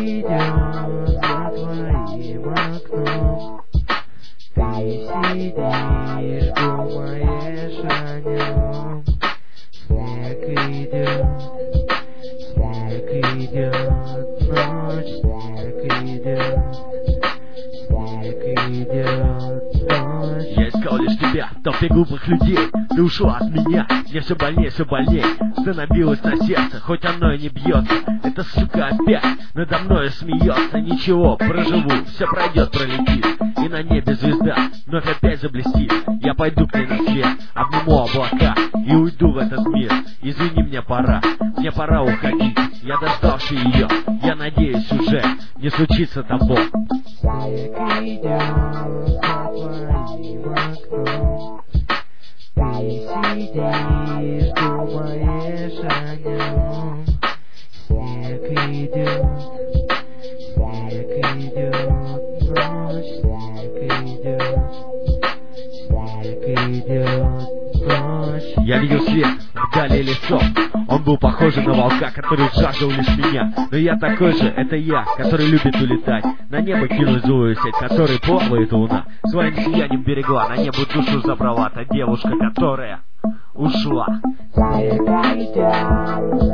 идет за твоим окном. Ты сидишь, думаешь о нем. Снег идет, ночь, снег идет, ночь. Я искал лишь тебя в толпе глупых людей. Ты ушла от меня, мне все больнее становилось на сердце, хоть оно и не бьется. Эта сука опять надо мною смеется. Ничего, проживу, все пройдет, пролетит. И на небе звезда вновь опять заблестит. Я пойду к ней на свет, обниму облака и уйду в этот мир. Извини, мне пора уходить. Я дождался ее, я надеюсь, уже не случится того. Снег идет за твоим окном. Ты сидишь, думаешь о нем. Снег идет, ночь, снег идет, ночь. Я видел свет вдали лесов. Он был похож на волка, который жаждал лишь меня. Но я такой же, это я, который любит улетать. На небо кинул злую сеть, которой плавает луна. Своим сиянием берегла, на небо душу забрала та девушка, которая ушла. Снег идет